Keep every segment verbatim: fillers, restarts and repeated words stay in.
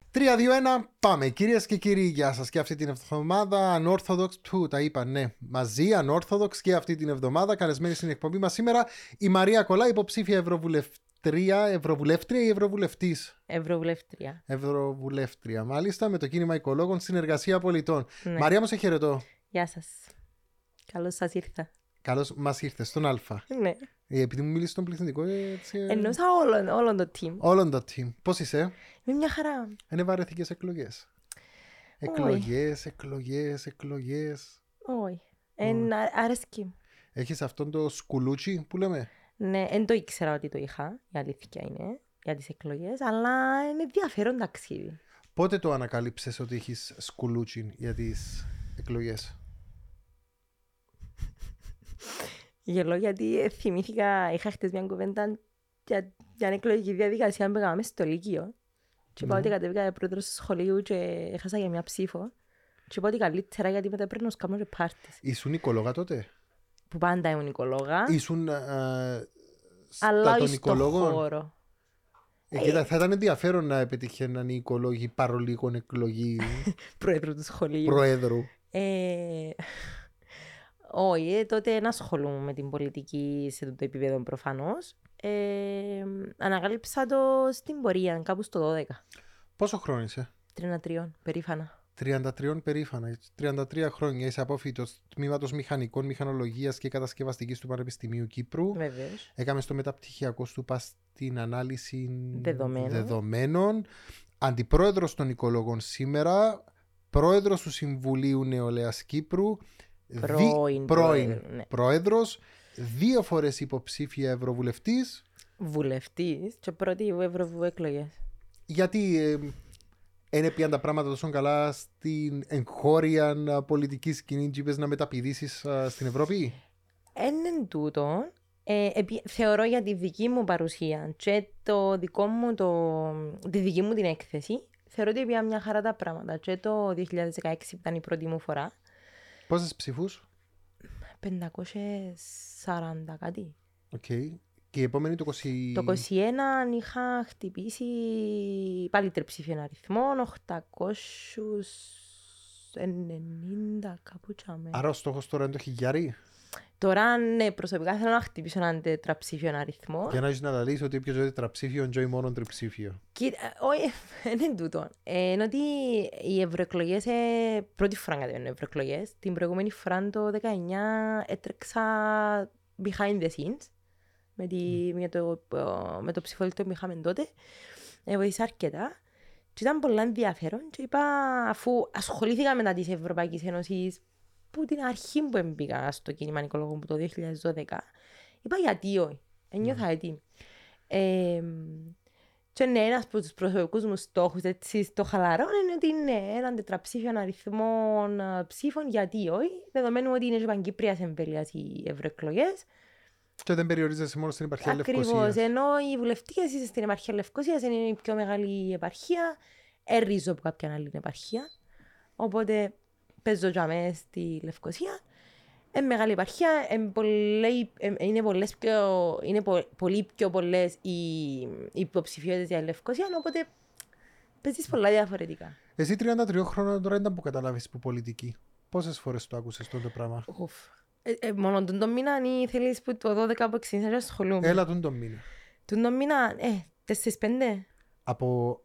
τρία δύο ένα, πάμε. Κυρίες και κύριοι, γεια σας. Και αυτή την εβδομάδα Unorthodox του τα είπα, ναι, μαζί Unorthodox και αυτή την εβδομάδα. Καλεσμένη στην εκπομπή μας σήμερα η Μαρία Κολά, υποψήφια ευρωβουλευτρία, ευρωβουλεύτρια ή ευρωβουλευτής. Ευρωβουλεύτρια. Ευρωβουλεύτρια, μάλιστα, με το κίνημα Οικολόγων Συνεργασία Πολιτών. Ναι. Μαρία μου, σε χαιρετώ. Γεια σας. Καλώς σας ήρθα. Καλώς μας ήρθες στον Α. Ναι. Επειδή μου μίλησε στον πληθυντικό, έτσι. Εννοούσα όλον, όλον το team. Όλον το team. Πώς είσαι? Με μια χαρά. Είναι βαρεθήκες εκλογές. Εκλογές, εκλογές, εκλογές. Όχι. Εν αρέσκει. Έχεις αυτόν το σκουλούτσι που λέμε. Ναι, δεν το ήξερα ότι το είχα, η αλήθεια είναι, για τις εκλογές, αλλά είναι ενδιαφέρον ταξίδι. Πότε το ανακάλυψες ότι έχεις σκουλούτσι για τις εκλογές? Γελώ γιατί θυμήθηκα, είχα χτες μια κουβέντα για, για εκλογική διαδικασία που έκαναμε στο Λύκειο. Και είπα ότι κατέβηκα πρόεδρος του σχολείου και έχασα για μια ψήφο. Και είπα ότι καλύτερα γιατί μετά πρέπει να σκάμω και πάρτες. Ήσουν οικολόγα τότε? Που πάντα ήμουν οικολόγα. Ήσουν uh, αλλά των όχι στον οικολόγων. χώρο. Ε, κοίτα, θα ήταν ενδιαφέρον να πετυχαίναν οι οικολόγοι παρολίγων εκλογή Πρόεδρου του σχολείου. προέδρου. Ε, όχι, ε, τότε δεν ασχολούμαι με την πολιτική σε αυτό το επίπεδο προφανώς. Ε, ανακάλυψα το στην πορεία, κάπου στο δώδεκα. Πόσο χρόνο είσαι? τριάντα τρία, περήφανα. τριάντα τρία περήφανα. τριάντα τρία χρόνια είσαι απόφοιτος τμήματος Μηχανικών, Μηχανολογίας και Κατασκευαστικής του Πανεπιστημίου Κύπρου. Βεβαίως. Έκαμε στο μεταπτυχιακό σου πας στην ανάλυση Δεδομένων. δεδομένων. Αντιπρόεδρος των Οικολόγων σήμερα. Πρόεδρος του Συμβουλίου Νεολαίας Κύπρου. Πρώην, δι... πρώην πρόεδρο, ναι. πρόεδρος. Δύο φορές υποψήφια ευρωβουλευτής. Βουλευτής και πρώτη ευρωεκλογές. Γιατί ε, είναι πια τα πράγματα τόσο καλά στην εγχώρια πολιτική σκηνή και είπες να μεταπηδήσεις α, στην Ευρώπη? Εν τούτο, ε, επί, θεωρώ για τη δική μου παρουσία και το δικό μου το, τη δική μου την έκθεση, θεωρώ ότι πια μια χαρά τα πράγματα. Και το δύο χιλιάδες δεκαέξι ήταν η πρώτη μου φορά. Πόσες ψήφους? πεντακόσια σαράντα κάτι. Okay. Και η επόμενη το είκοσι... Το είκοσι ένα είχα χτυπήσει πάλι τριψήφιον αριθμό, οκτακόσια ενενήντα κάπου τσάμε. Άρα ο στόχος τώρα είναι το χιλιάρι? Τώρα ναι, προσωπικά θέλω να χτυπήσω έναν τετραψήφιον αριθμό. Για να έχεις να αναλύσεις ότι όποιος ζωή τετραψήφιο είναι μόνο τριψήφιο. Κοίτα, όχι, δεν είναι τούτο. Ε, είναι ότι οι ευρωεκλογές, ε, πρώτη φορά κατέβαιναν ευρωεκλογές. Την προηγούμενη φορά το δεκαεννιά έτρεξα behind the scenes με, τη, mm. με, το, με το ψηφοδέλτιο που είχαμε τότε. Ε, βοήθησα αρκετά. Και ήταν πολύ ενδιαφέρον και είπα, αφού ασχολήθηκα μετά της Ευρωπαϊκής Ένωσης που την αρχή που έμπηκα στο κίνημα Οικολόγων το δύο χιλιάδες δώδεκα, είπα γιατί όχι, ένιωθα mm. έτοιμη. Ε, και ναι, ένας από τους προσωπικούς μου στόχους έτσι, στο χαλαρό είναι ότι είναι έναν τετραψήφιον αριθμό ψήφων, γιατί όχι, δεδομένου ότι είναι και παγκύπριας εμβέλειας οι ευρωεκλογές. Και δεν περιορίζεσαι μόνο στην επαρχία Λευκωσίας. Ακριβώς, ενώ οι βουλευτικές είσαι στην επαρχία Λευκωσίας, είναι η πιο μεγάλη επαρχία, ερρίζω από κάποια άλλη επαρχία, οπότε παίζω για μέ στη Λευκωσία. Είναι μεγάλη επαρχία, είναι, πολλές πιο, είναι πολύ πιο πολλές οι υποψηφιότητες για Λευκωσία, οπότε παίζεις πολλά διαφορετικά. Εσύ τριάντα τρία χρόνια τώρα ήταν που καταλάβεις που πολιτική. Πόσες φορές το άκουσες τότε πράγμα? Ουφ. Ε, ε, μόνο τον τον μήνα ή θέλεις που το δώδεκα που ξεκίνησα να ασχολούμαι? Έλα τον τον μήνα. Τον τον μήνα, ε, τέσσερις πέντε. Από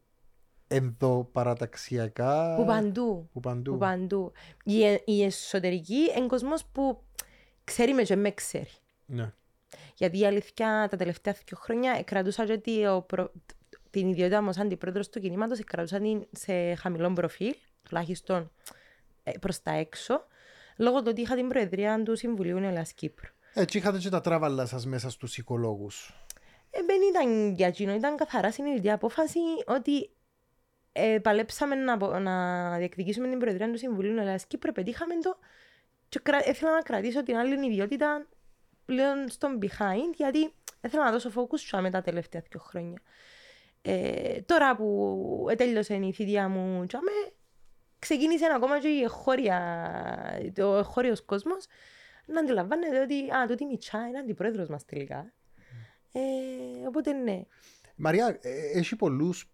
ενδοπαραταξιακά... Που παντού. Που παντού. Που παντού. Η, η εσωτερική είναι κόσμος που ξέρει με και με ξέρει. Ναι. Γιατί η αλήθεια τα τελευταία δύο χρόνια κρατούσα και προ... την ιδιότητα μου σαν αντιπρόεδρος του κινήματος, κρατούσα την σε χαμηλό προφίλ, τουλάχιστον προς τα έξω, λόγω του ότι είχα την προεδρία του Συμβουλίου Νεολαίας Κύπρου. Έτσι είχατε και τα τράβαλα σας μέσα στους οικολόγους. Ε, δεν ήταν για εκείνο, ήταν καθαρά συνειδητή απόφαση ότι ε, παλέψαμε να, να διεκδικήσουμε την προεδρία του Συμβουλίου Νεολαίας Κύπρου, πετύχαμε το και κρα... ήθελα να κρατήσω την άλλη ιδιότητα πλέον στον behind, γιατί ήθελα να δώσω focus με τα τελευταία δύο χρόνια. Ε, τώρα που τέλειωσε η θητεία μου, τσάμε, ξεκίνησε ακόμα και η εχώρια, το εχώριος κόσμος να αντιλαμβάνεται ότι α, τούτη Μιτσά είναι αντιπρόεδρος μας τελικά. Ε, οπότε ναι. Μαρία, ε, έχει πολλούς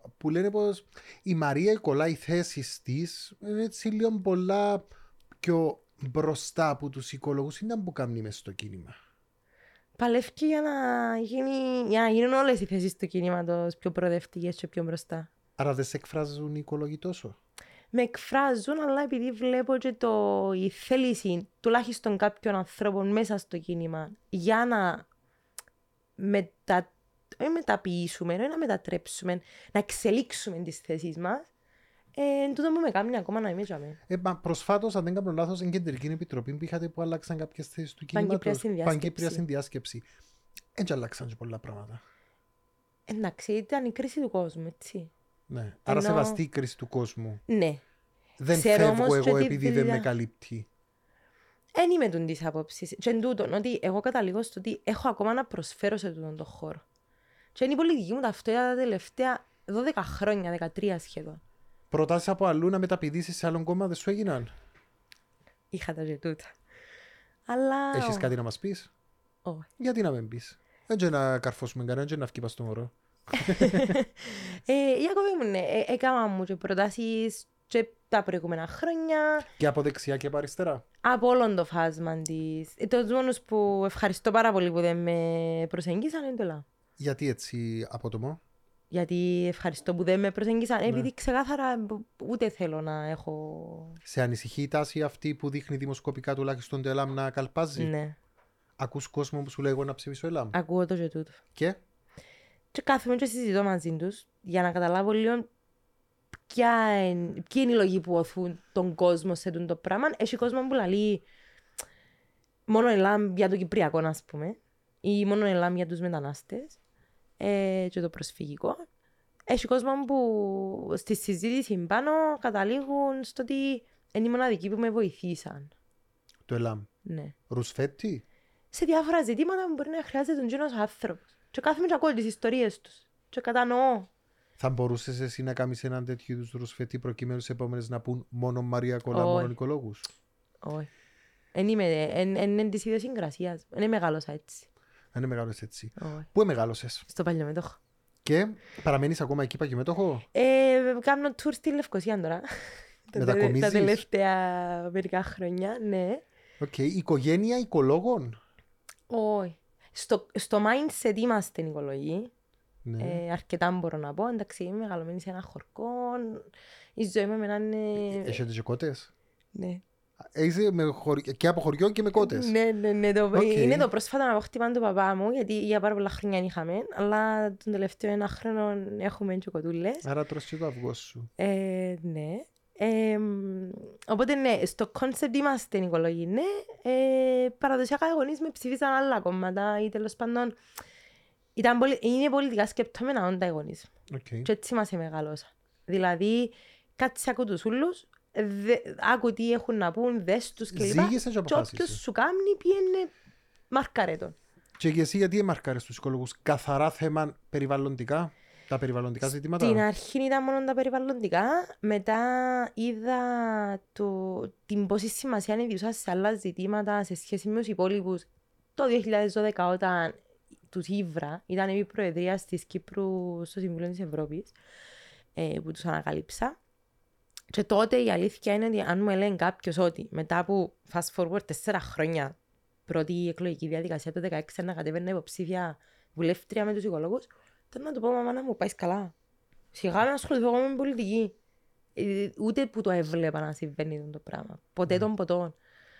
που λένε πως η Μαρία Κολά, οι θέσεις της είναι έτσι λίγο πολλά πιο μπροστά από τους οικολόγους. Είναι που κάνει μες στο κίνημα. Παλεύει για να, γίνει, για να γίνουν όλες οι θέσεις του κινήματος πιο προοδευτικές και πιο μπροστά. Άρα δεν σε εκφράζουν οι οικολόγοι τόσο. Με εκφράζουν, αλλά επειδή βλέπω και το, η θέληση τουλάχιστον κάποιων ανθρώπων μέσα στο κίνημα για να μετα, όχι μεταποιήσουμε, όχι να μετατρέψουμε, να εξελίξουμε τις θέσεις μας, ε, τούτο που με κάνει ακόμα να είμαι τζαμέ. Ε, προσφάτως, αν δεν κάνω λάθος, στην Κεντρική Επιτροπή που είχατε που άλλαξαν κάποιες θέσεις του κινήματος. Παγκύπρια συνδιάσκεψη. Παγκύπρια συνδιάσκεψη. Έτσι άλλαξαν και πολλά πράγματα. Εντάξει, ήταν η κρίση του κόσμου, έτσι. Ναι. Άρα Ενώ... σεβαστεί η κρίση του κόσμου. Ναι. Δεν Ξέρω φεύγω εγώ τι επειδή διδα... δεν με καλύπτει. Εν είμαι τούν τις απόψεις. Και εν τούτον, ότι εγώ καταλήγω στο ότι έχω ακόμα να προσφέρω σε τούτον τον χώρο. Και είναι η πολιτική μου ταυτότητα τα τελευταία δώδεκα χρόνια, δεκατρία σχεδόν. Προτάσεις από αλλού να μεταπηδήσεις σε άλλον κόμμα δεν σου έγιναν. Είχα τα και τούτα. Αλλά... Έχεις κάτι να μας πεις? Όχι. Γιατί να μην πεις? Έτσι να καρφώσουμε κανένα και να βγει πας στον όρο. ε, Ιακώβη μου, ναι, ε, έκανα μου και προτάσεις και τα προηγούμενα χρόνια. Και από δεξιά και από αριστερά. Από όλον το φάσμα της. Ε, τους μόνους που ευχαριστώ πάρα πολύ που δεν με προσεγγίσαν είναι το ΛΑ. Γιατί έτσι απότομο? Γιατί ευχαριστώ που δεν με προσεγγίσαν, Ναι. επειδή ξεκάθαρα ούτε θέλω να έχω... Σε ανησυχεί η τάση αυτή που δείχνει δημοσκοπικά τουλάχιστον το ΕΛΑΜ να καλπάζει? Ναι, Ακούς κόσμο που σου λέει εγώ να ψηφίσω ΕΛΑΜ? ακούω το και τούτο. Και? Και κάθομαι και συζητώ μαζί τους για να καταλάβω λίγο ποια είναι, ποιοι είναι οι λόγοι που οθούν τον κόσμο σε αυτό το πράγμα. Έχει κόσμο που λέει μόνο ΕΛΑΜ για το Κυπριακό, ας πούμε, ή μόνο ΕΛΑΜ για τους μετανάστες ε, και το προσφυγικό. Έχει κόσμο που στη συζήτηση πάνω καταλήγουν στο ότι είναι οι μοναδικοί που με βοηθήσαν. Το ΕΛΑΜ. Ναι. Ρουσφέτη. Σε διάφορα ζητήματα που μπορεί να χρειάζεται τον τζίνος άνθρωπος. Και κάθομαι και ακούω τις ιστορίες τους. Και κατανοώ. Θα μπορούσες εσύ να κάνεις έναν τέτοιο είδους ρουσφέτη προκειμένου σε επόμενες να πούν μόνο Μαρία Κολά, Όχι. μόνο οικολόγους? Όχι. Εν είμαι, εν, εν, εν της ιδιοσυγκρασίας. Εν μεγάλωσα έτσι. Αν είναι μεγάλος έτσι. Όχι. Πού μεγάλωσες? Στο παλιομέτωχο. Και παραμένεις ακόμα εκεί παγιμέτωχο? Ε, κάνω tour στη Λευκοσία τώρα. Τα τε- Μετακομίζεις? Τα τελευταία μερικά χρόνια, ναι. Οκ. Okay. Οικογένεια οικολόγων. Όχι. Στο, στο mindset είμαστε οικολογοί. Ναι. Ε, αρκετά μπορώ να πω. Εντάξει, είμαι μεγαλωμένη σε ένα χορκό. Η ζωή μου εμένα είναι... Έχετε και κότες? Ναι. Είσαι με χωρι... και από χωριό και με κότες. Ναι, ναι, ναι. Το... Okay. Είναι το πρόσφατο απόκτημα του παπά μου, γιατί για πάρα πολλά χρόνια είχαμε, αλλά τον τελευταίο ένα χρόνο έχουμε και κοτούλες. Άρα τρως και το αυγό σου. Ε, ναι. Ε, οπότε ναι, στο κόνσεπτ είμαστε οικολογοί, ναι. Ε, παραδοσιακά οι γονείς με ψήφισαν άλλα κόμματα ή τέλος πάντων ήταν πολι... είναι πολιτικά σκεπτόμενα όντα οι γονείς. Okay. Και έτσι μας μεγάλωσα. Δηλαδή, κάτσε ακού τους ούλους, δε, άκου τι έχουν να πούν, δες τους κλπ. Ζήγησε και Και αποφάσισε. όποιος σου κάνει πιένε μαρκάρε τον. Και εσύ γιατί εμαρκάρες τους οικολόγους? Καθαρά θέμα περιβαλλοντικά, τα περιβαλλοντικά ζητήματα. Στην αρχή ήταν μόνο τα περιβαλλοντικά, μετά είδα το, την πόση σημασία ιδιούσα σε άλλα ζητήματα σε σχέση με τους υπόλοιπους. Το δύο χιλιάδες δώδεκα όταν τους Ήβρα, ήταν η προεδρία της Κύπρου στο Συμβούλιο της Ευρώπης, ε, που τους ανακαλύψα. Και τότε η αλήθεια είναι ότι αν μου έλεγε κάποιος ότι μετά από fast forward τέσσερα χρόνια πρώτη εκλογική διαδικασία το δύο χιλιάδες δεκαέξι να κατέβαινε υποψήφια βουλεύτρια με τους οικολόγους, τότε να του πω μαμά να μου πάει καλά. Σιγά να ασχοληθώ εγώ με πολιτική. Ε, ούτε που το έβλεπα να συμβαίνει το πράγμα. Ποτέ των ποτών.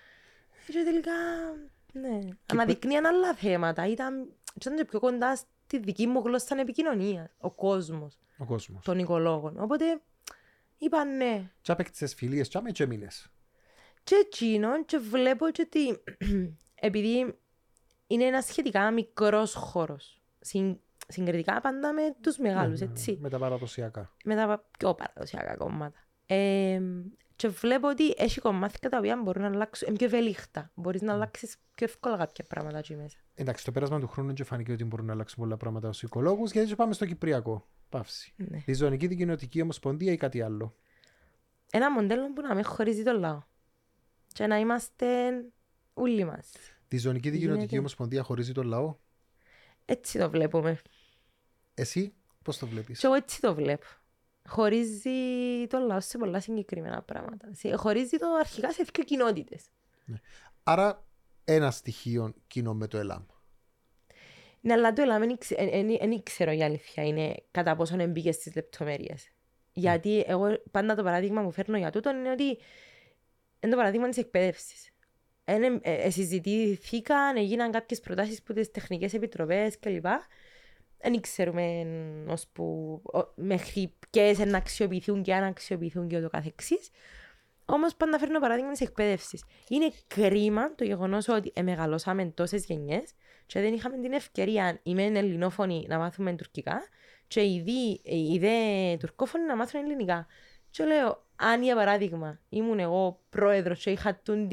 Και τελικά, ναι, αναδεικνύαν άλλα θέματα. Ήταν, ήταν και πιο κοντά στη δική μου γλώσσα επικοινωνίας. Ο κόσμος Ο κόσμος. των οικολόγων. Οπότε είπαν ναι. Και απέκτησες φιλίες και άμε και μήνες. Και εκείνον και βλέπω και ότι επειδή είναι ένα σχετικά μικρός χώρος. Συν, συγκριτικά πάντα με τους μεγάλους, Ναι, ναι, έτσι. με τα παραδοσιακά. Με τα πιο παραδοσιακά κόμματα. Ε, και βλέπω ότι έχει κομμάτια τα οποία μπορούν να αλλάξουν, είναι πιο ευέλικτα. Μπορείς να αλλάξεις πιο εύκολα κάποια πράγματα εκεί μέσα. Εντάξει, το πέρασμα του χρόνου είναι και φανηκε ότι μπορούν να αλλάξουν πολλά πράγματα ως οικολόγους, γιατί και πάμε στο Κυπριακό. Παύση. Ναι. Η Ζωική Δικοινοτική Ομοσπονδία ή κάτι άλλο? Ένα μοντέλο που να μην χωρίζει το λαό. Και να είμαστε όλοι μας. Τη Ζωική Δικοινοτική Γίνεται. Ομοσπονδία χωρίζει τον λαό. Έτσι το βλέπουμε. Εσύ, Πώς το βλέπεις? Και εγώ έτσι το βλέπω. Χωρίζει το λαό σε πολλά συγκεκριμένα πράγματα. Χωρίζει το αρχικά σε δύο κοινότητες. Ναι. Άρα ένα στοιχείο κοινό με το ΕΛΑΜ. Ναι, αλλά το ΕΛΑΜ δεν ξέρω η αλήθεια είναι κατά πόσον εμπήκε στις λεπτομέρειες. Γιατί εγώ πάντα το παράδειγμα που φέρνω για τούτο είναι ότι είναι το παράδειγμα της εκπαίδευσης. Ε, ε, συζητήθηκαν, έγιναν κάποιες προτάσεις από τις τεχνικές επιτροπές κλπ. Δεν ξέρουμε ώσπου, μέχρι ποιες να αξιοποιηθούν και αν αξιοποιηθούν και ούτω καθεξής. Όμως πάντα φέρνω παράδειγμα της εκπαίδευσης. Είναι κρίμα το γεγονός ότι μεγαλώσαμε τόσες γενιές και δεν είχαμε την ευκαιρία οι μεν ελληνόφωνοι να μάθουμε τουρκικά και οι δε τουρκόφωνοι να μάθουν ελληνικά. Και λέω, αν για παράδειγμα ήμουν εγώ πρόεδρος και είχα την,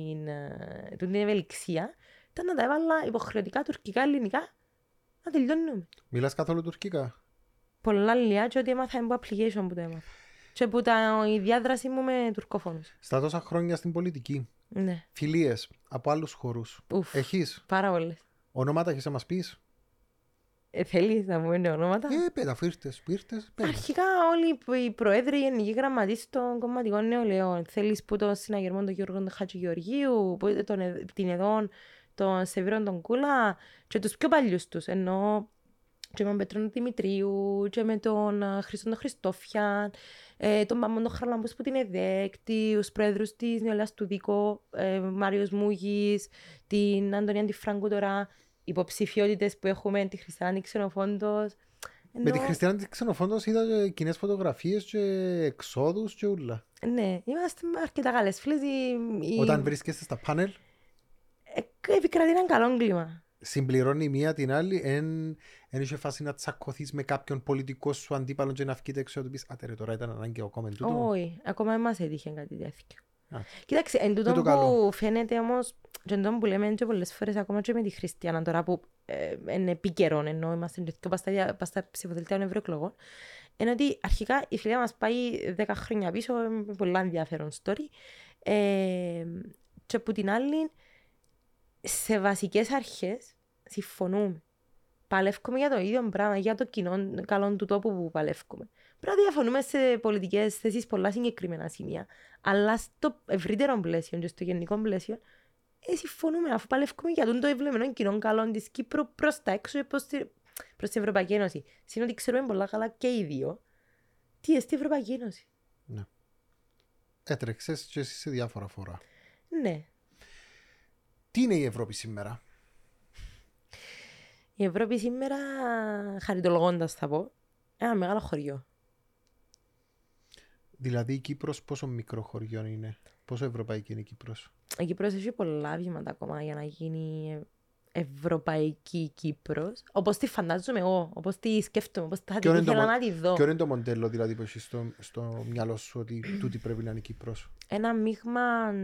την ευελιξία, ήταν να τα έβαλα υποχρεωτικά τουρκικά, ελληνικά, να τελειώνουμε. Μιλάς καθόλου τουρκικά? Πολλά λίγα και ότι έμαθα από application που το έμαθα. Και που τα, η διάδραση μου με τουρκόφωνους. Στα τόσα χρόνια στην πολιτική, ναι. Φιλίες από άλλους χώρους, Ουφ, έχεις? Πάρα πολλές. Ονόματα έχεις να μας πεις? Ε, θέλεις να μου είναι ονόματα? Ε, πέτα, αφού ήρθες, που ήρθες, πέτα. Αρχικά όλοι οι προέδροι, οι γενικοί γραμματείς των κομματικών νεολαίων. Θέλεις που τον συναγερμό τον Γιώργο τον Χατζηγεωργίου, που τον, την Εδόν, τον Σεβίρον τον Κούλα και τους πιο παλιούς τους. Ενώ και με τον Πετρόνο Δημητρίου και με τον Χριστόν τον Χριστόφιαν, ε, τον Μαμόν τον Χαραλαμπούς που την ΕΔΕΚ, τους πρόεδρους της νεολαίας του Δίκο, ε, Μάριος Μούγης, την Αντωνία Αντιφράγκου τώρα, υποψηφιότητες που έχουμε, τη Χριστιανά Ξενοφόντος. Με τη Χριστιανά Ξενοφόντος είδα κοινές φωτογραφίες και εξόδους και ούλα. Ναι, είμαστε αρκετά καλές φίλες. Η... Όταν βρίσκεστε στα πάνελ, ε, επικρατεί έναν καλό κλίμα. Συμπληρώνει η μία την άλλη, εν, εν είχε φάση να τσακωθείς με κάποιον πολιτικό σου αντίπαλο και να βγείτε έξω να του πεις «Άτε ρε, τώρα ήταν ανάγκη ο κόμμεν τούτο». Όχι, ακόμα εμάς έτυχε κάτι τέτοιο. Α. Κοίταξε, εν τούτο που καλό. φαίνεται όμως, και εν τούτο που λέμε και πολλές φορές ακόμα και με τη Χριστιανά τώρα που ε, είναι επίκαιρον, ενώ είμαστε και πας στα ψηφοδελτία των ευρωεκλογών, είναι ότι αρχικά η φιλία μας πάει δέκα χρόνια πίσω, με πολλά ενδιαφέρον story, ε, και από την άλλη, σε βασικές αρχές συμφωνούμε. Παλεύουμε για το ίδιο πράγμα, για το κοινό καλό του τόπου που παλεύουμε. Πρέπει να διαφωνούμε σε πολιτικές θέσεις πολλά συγκεκριμένα σημεία, αλλά στο ευρύτερο πλαίσιο και στο γενικό πλαίσιο ε, συμφωνούμε αφού παλεύουμε για τον το ευλεμμένο κοινό καλό της Κύπρου προς τα έξω και προς, τη, προς την Ευρωπαϊκή Ένωση. Συν ότι ξέρουμε πολλά καλά και οι δύο τι είναι στην Ευρωπαϊκή Ένωση. Ναι. Έτρεξες και εσύ σε διάφορα φορά. Ναι. Τι είναι η Ευρώπη σήμερα? Η Ευρώπη σήμερα, χαριτολογώντας θα πω, ένα μεγάλο χωριό. Δηλαδή η Κύπρος πόσο μικρό χωριό είναι? Πόσο ευρωπαϊκή είναι η Κύπρος? Η Κύπρος έχει πολλά βήματα ακόμα για να γίνει ευρωπαϊκή Κύπρος. Όπως τη φαντάζομαι εγώ, όπως τη σκέφτομαι, όπως θα την ήθελα να τη δω. Ποιο είναι το μοντέλο δηλαδή που έχεις στο, στο μυαλό σου ότι τούτη πρέπει να είναι η Κύπρος? Ένα μείγμα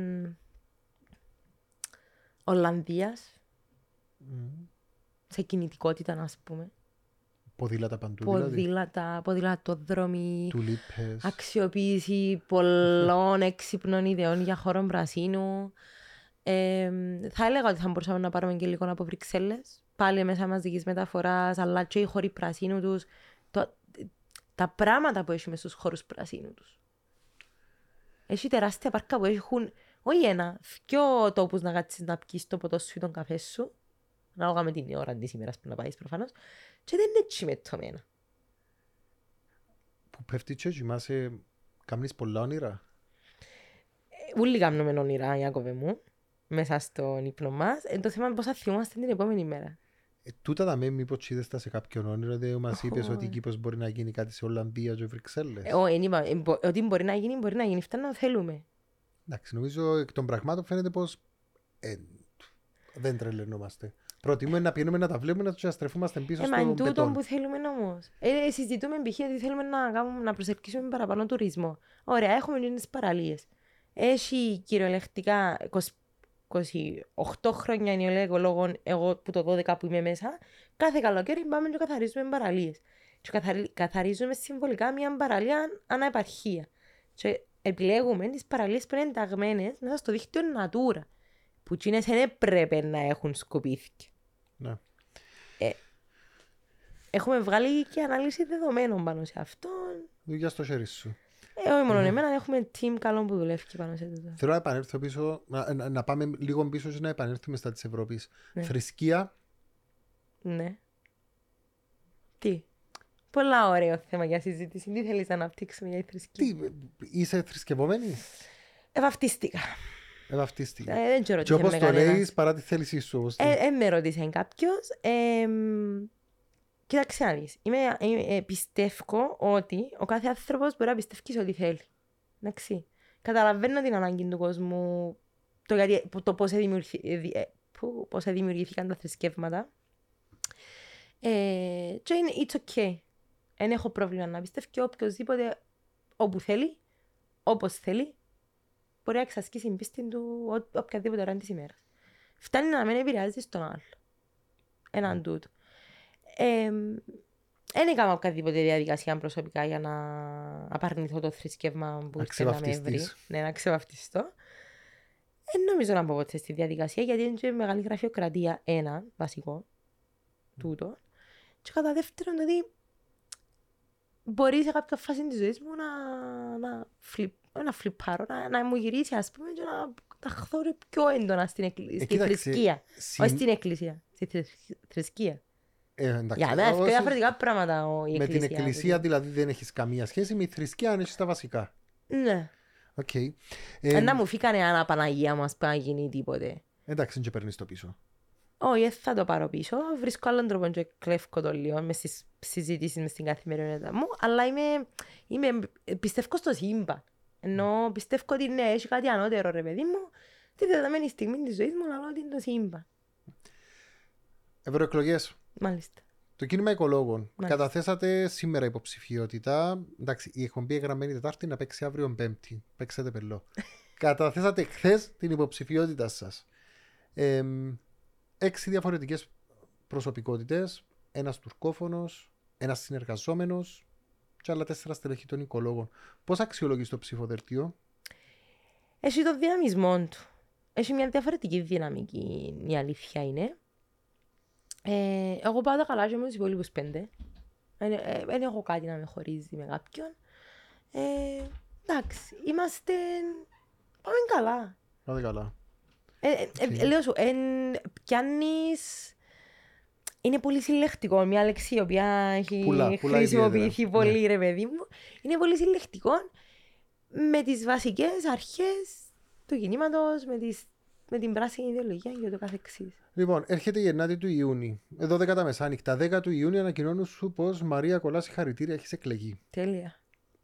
Ολλανδίας, mm. σε κινητικότητα να πούμε. Ποδήλατα παντού Ποδήλατα, δηλαδή. ποδηλατόδρομοι, Τουλίπες. Αξιοποίηση πολλών έξυπνων ιδεών για χώρο πρασίνου. Ε, θα έλεγα ότι θα μπορούσαμε να πάρουμε και λίγο από Βρυξέλλες. Πάλι μέσα μαζικής μεταφοράς, αλλά και οι χώροι πρασίνου τους. Το, τα πράγματα που έχουμε στους χώρους πρασίνου τους. Έχει τεράστια πάρκα που έχουν όχι ένα, δυο τόπους να κάτσεις να πιείς το ποτό σου ή τον καφέ σου. Ανάλογα με την ώρα της ημέρας που να πάεις προφανώς. Και δεν είναι έτσι μετωμένα. Που πέφτει και κοιμάσαι, κάνεις πολλά όνειρα. Ούλοι κάνουμε όνειρα, Ιάκωβε μου, μέσα στον ύπνο μας. Ε, το θέμα είναι πώς θα θυμόμαστε την επόμενη μέρα. Ε, τούτα τα με μήπως είδες τα σε κάποιον όνειρο, δεν μας είπες ότι η Κύπρος μπορεί να γίνει κάτι σε Ολλανδία και Βρυξέλλες. Ε, ό, είπα, ε, μπο, ότι μπορεί να γίνει, μπορεί να γίνει, φτάνει να θέλουμε. Εντάξει, νομίζω εκ των πραγμάτων φαίνεται πως ε, δεν τρελαινόμαστε. Προτιμούμε να πίνουμε, να τα βλέπουμε, να στρεφούμαστε πίσω ε, στον μπετόν. Ε, μα μπετόν. που θέλουμε όμως. Ε, συζητούμε π.χ. ότι θέλουμε να, κάνουμε, να προσελκύσουμε παραπάνω τουρισμό. Ωραία, έχουμε τις παραλίες. Έχει κυριολεκτικά είκοσι οκτώ χρόνια νεολαία εγώ που το δώδεκα που είμαι μέσα. Κάθε καλοκαίρι πάμε και καθαρίζουμε παραλίες. Και καθαρι, καθαρίζουμε συμβολικά μια παραλία ανά επαρχία. Και επιλέγουμε τις παραλίες που είναι ενταγμένες μέσα στο δίκτυο Natura. Που εκείνες δεν έπρεπε να έχουν σκοπίθηκε. Ναι. Ε, Έχουμε βγάλει και ανάλυση δεδομένων πάνω σε αυτό. Δουλειά στο χέρι σου. Ε, όχι μόνο εμένα, έχουμε team καλό που δουλεύει πάνω σε αυτό. Θέλω να επανέλθω πίσω, να, να, να πάμε λίγο πίσω και να επανέλθουμε στα της Ευρώπης. Ναι. Θρησκεία. Ναι. Τι. Πολλά ωραίο θέμα για συζήτηση. Τι θέλεις να αναπτύξουμε για τη θρησκεία. Τι, είσαι θρησκευόμενη. Ευαυτίστηκα. Ευαυτίστηκε. Ε, δεν ξέρω και τι όπως με το κανένας. λέεις, παρά τη θέλησή σου. Όπως το... Ε, ε, με ρώτησε κάποιος. Ε, κοίταξε να δεις. Είμαι, ε, πιστεύω ότι ο κάθε άνθρωπος μπορεί να πιστεύει σε ό,τι θέλει. Εντάξει. Καταλαβαίνω την ανάγκη του κόσμου, το, γιατί, το πώς, δημιουργη, ε, που, πώς δημιουργήθηκαν τα θρησκεύματα. Ε, και είναι it's okay. Δεν έχω πρόβλημα να πιστεύει και οποιοδήποτε όπου θέλει, όπως θέλει, μπορεί να εξασκήσει την πίστη του ό, οποιαδήποτε ώρα της ημέρας. Φτάνει να μην επηρεάζει στον άλλο. Έναν τούτο. Δεν έκανα οποιαδήποτε διαδικασία προσωπικά για να απαρνηθώ το θρησκεύμα που ήρθε να με βρει. Ναι, να ξεβαφτιστώ. Δεν νομίζω να μπω ποτέ στη διαδικασία, γιατί είναι και μεγάλη γραφειοκρατία. Ένα, βασικό, τούτο. Και κατά δεύτερον, ότι μπορεί σε κάποια φάση της ζωής μου να, να, φλιπ, να φλιπάρω, να, να μου γυρίσει, ας πούμε, και να ταχθώ πιο έντονα στην εκκλη... ε, στη θρησκεία. Συ... Όχι στην εκκλησία, στη θρησκεία. Ε, εντάξει, για μένα είναι διαφορετικά πράγματα ο, η με εκκλησία. Με την εκκλησία δηλαδή δεν έχεις καμία σχέση, με τη θρησκεία αν έχεις τα βασικά. Ναι. Okay. Ε, ε, να μου φύγει κανένα Παναγία μας που να γίνει τίποτε. Εντάξει, δεν και παίρνεις το πίσω. Όχι, δεν θα το πάρω πίσω. Βρίσκω άλλον τρόπο και κλέφκω το λίγο μες στις συζητήσεις μες στην καθημερινότητα μου, αλλά είμαι, είμαι, πιστεύω στο σύμπαν. Ενώ πιστεύω ότι ναι, έχει κάτι ανώτερο, ρε παιδί μου, τη δεδομένη στιγμή της ζωής μου, αλλά ότι είναι το σύμπαν. Ευρωεκλογές. Μάλιστα. Το κίνημα οικολόγων. Μάλιστα. Καταθέσατε σήμερα υποψηφιότητα. Εντάξει, η εκπομπή εγγραμμένη Τετάρτη να παίξει αύριο Πέμπτη. Παίξετε πελό. Καταθέσατε χθες την υποψηφιότητα σας. Ε, έξι διαφορετικές προσωπικότητες. Ένας τουρκόφωνος, ένας συνεργαζόμενος και άλλα τέσσερα στελέχη των οικολόγων. Πώς αξιολογείς το ψηφοδελτίο? Έχει το δυναμισμό του. Έχει μια διαφορετική δυναμική, η αλήθεια είναι. Ε, εγώ πάω τα καλά και με τους υπόλοιπους πέντε. Δεν ε, ε, έχω κάτι να με χωρίζει με κάποιον. Ε, εντάξει, είμαστε... Πάμε καλά. Πάμε καλά. Ε, ε, ε, λέω σου, ε, πιάνεις... Είναι πολύ συλλεκτικό, μια λέξη η οποία έχει πουλά, πουλά χρησιμοποιηθεί ιδιαίτερα. πολύ, Ναι. ρε παιδί μου. Είναι πολύ συλλεκτικό με τις βασικές αρχές του κινήματος, με, τις, με την πράσινη ιδεολογία και το καθεξής. Λοιπόν, έρχεται η ενάτη του Ιούνιου. δώδεκα τα μεσάνυχτα. δέκα του Ιούνιου ανακοινώνουν σου πως Μαρία Κολλά, συγχαρητήρια, έχεις εκλεγεί. Τέλεια.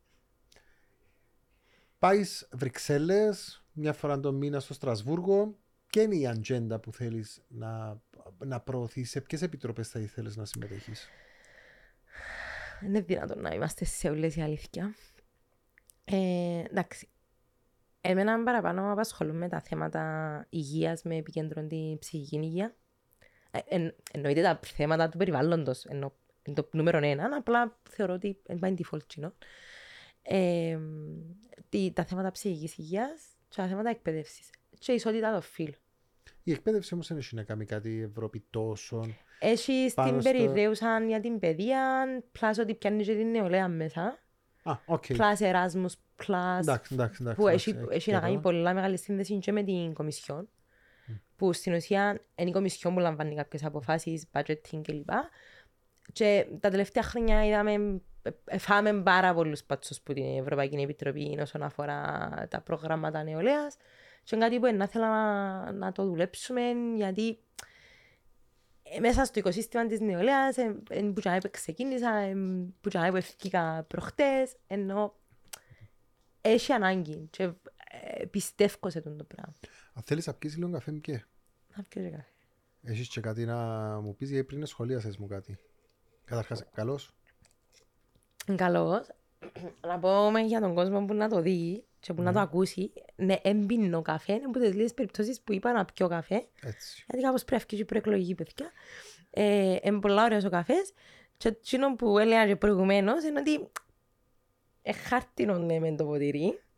Πάει Βρυξέλλες, μια φορά το μήνα στο Στρασβούργο. Ποια είναι η ατζέντα που θέλεις να, να προωθήσεις, σε ποιες επιτροπές θα ήθελες να συμμετέχεις? Είναι δυνατόν να είμαστε σε όλες η αλήθεια. Ε, εντάξει. Εμένα παραπάνω απασχολούν με τα θέματα υγείας με επικέντρον την ψυχική υγεία. Ε, εν, εννοείται τα θέματα του περιβάλλοντος. Εννο, είναι το νούμερο ένα, απλά θεωρώ ότι είναι by default. Ε, τι, τα θέματα ψυχικής υγείας και τα θέματα εκπαίδευσης. Και η ισότητα των φύλων. Η εκπαίδευση όμως δεν έχει να κάνει κάτι η Ευρώπη τόσο. Έχει Πάνω την στο- περιραίουσα για την παιδεία, πλάς ότι πιάνει και την νεολαία μέσα. Α, οκ. Plus Erasmus, plus, Εντάξει, εντάξει, εντάξει. που εντάξει, έχει, έχει να κάνει καιρό. πολλά μεγάλη σύνδεση και με την Κομισιόν, που στην ουσία είναι η Κομισιόν που λαμβάνει κάποιες αποφάσεις, budgeting κλπ. Και τα τελευταία χρόνια είδαμε, ε, φάμε πάρα πολλούς πάτσους που την Ευρωπαϊκή Επιτροπή όσον αφορά τα προγράμματα νεολαίας και είναι κάτι που να θέλω να, να το δουλέψουμε, γιατί ε, μέσα στο οικοσύστημα της νεολαίας, ε, ε, που και που ξεκίνησα, ε, που και που ευκήκα προχτές, ενώ έχει ανάγκη και ε, πιστεύω σε τον το πράγμα. Αν θέλεις να πιεις λίγο καφέ μου και. Να πιω και καφέ. Έχεις και κάτι να μου πεις, γιατί πριν σχολίασες μου κάτι. Καταρχάς, καλώς. Καλώς. Να πω για τον κόσμο που να το δει και που να το ακούσει. Ναι, εμπίνω καφέ. Είναι από τις λίγες περιπτώσεις που είπα να πιω καφέ. Έτσι. Γιατί κάπως πρέπει να βγει και η προεκλογική παιδιά. Ε, είναι πολλά ωραίος ο καφές. Και εκείνο που έλεγα και προηγουμένως είναι ότι ε, χάρτινο ναι, με το ποτηρί.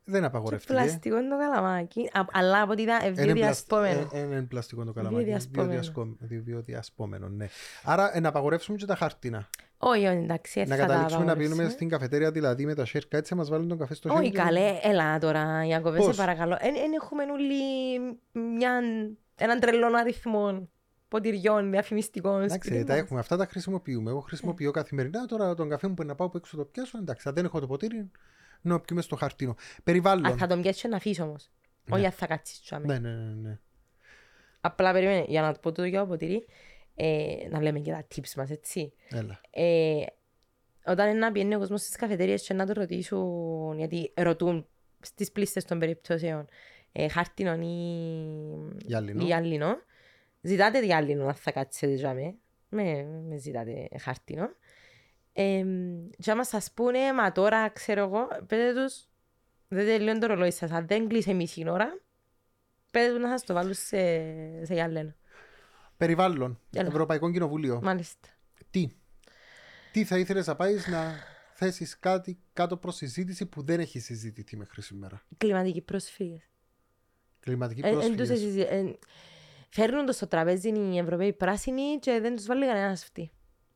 Δεν Και απαγορεύτηκε. πλαστικό είναι το καλαμάκι. Α, αλλά από ό,τι είδα, βιοδιασπόμενο. Είναι πλαστικό το καλαμάκι. Βιοδιασπόμενο. Βιοδιασπόμενο, ναι. Άρα να απαγορεύσουμε και τα χάρτινα. Όχι, εντάξει, Να καταλήξουμε να πίνουμε στην καφετέρια, δηλαδή με τα σέρκα, έτσι να μας βάλουν τον καφέ στο χέρι. Όχι, καλέ, έλα τώρα, Ιακώβε, σε παρακαλώ. Δεν έχουμε όλοι έναν τρελό αριθμό ποτηριών, διαφημιστικών. Εντάξει, τα έχουμε. Αυτά τα χρησιμοποιούμε. Εγώ χρησιμοποιώ καθημερινά. Τώρα τον καφέ μου που να πάω από έξω το πιάσω. Εντάξει, αν δεν έχω το ποτήρι, να πιούμε στο χαρτίνο. Περιβάλλον. Α, θα τον πιάσεις και να αφήσω όμως. Όχι, αν θα κάτσεις τσάμε. Ναι, ναι, ναι, ναι. Απλά περίμενε, για να πω το για το ποτήρι, ε, να λέμε και τα tips μας, έτσι. Έλα. Ε, όταν είναι να πιένει ο κόσμος στις καφετέριες και να το ρωτήσουν, γιατί ρωτούν στις πλήστες των περιπτώσεων, ε, χάρτινο ή γυάλινο. Ζητάτε γυάλινο να θα κάτσετε τζάμε. Με, με ζητάτε χάρτινο. Ε, και άμα σας πούνε, μα τώρα ξέρω εγώ, πέτε τους, δεν τελειώνει το ρολόι σας. Αν δεν κλείσει μισή ώρα, πέτε τους να σας το βάλουν σε, σε γυάλινο. Περιβάλλον. Έλα. Ευρωπαϊκό Κοινοβούλιο. Μάλιστα. Τι. Τι θα ήθελες να πάεις να θέσεις κάτι κάτω προς συζήτηση που δεν έχει συζητηθεί μέχρι σήμερα. Κλιματικοί πρόσφυγες. Κλιματικοί Ε, πρόσφυγες. εν, συζη... ε, φέρνουν το στο τραπέζι οι Ευρωπαίοι πράσινοι και δεν τους βάλει κανένας αυτή.